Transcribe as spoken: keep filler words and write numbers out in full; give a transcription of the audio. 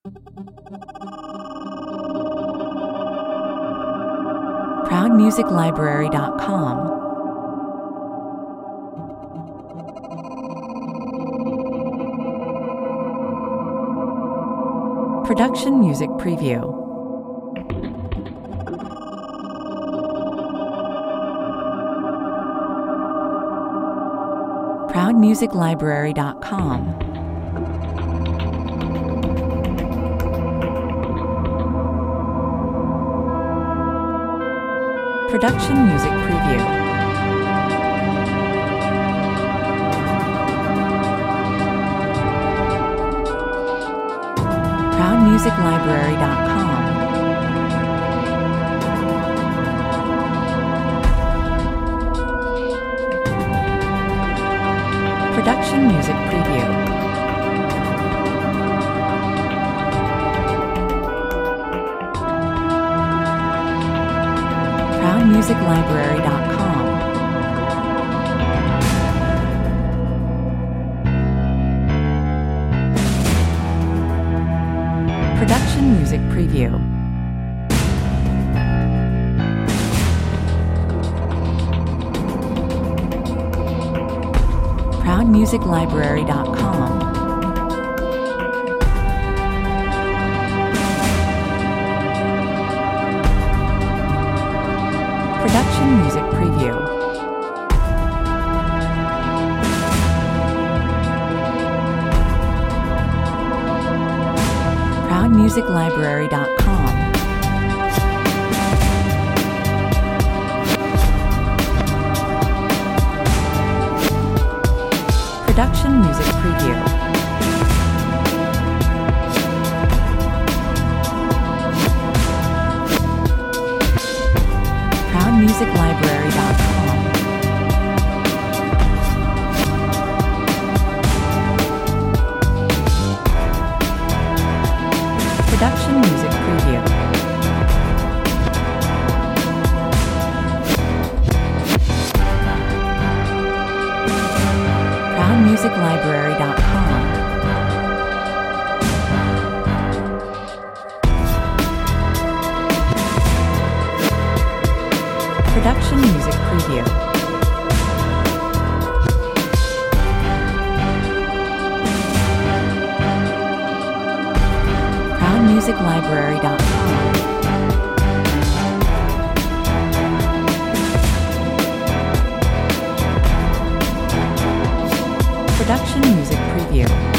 proud music library dot com. Production Music Preview. proud music library dot com. Production Music Preview. proud music library dot com. Production Music Preview. proud music library dot com. Production Music Preview. proud music library dot com. Production Music Preview. proud music library dot com. Production Music Preview. proud music library dot com. Production Music Preview. proud music library dot com. Production Music Preview. proud music library dot com. Production Music Preview.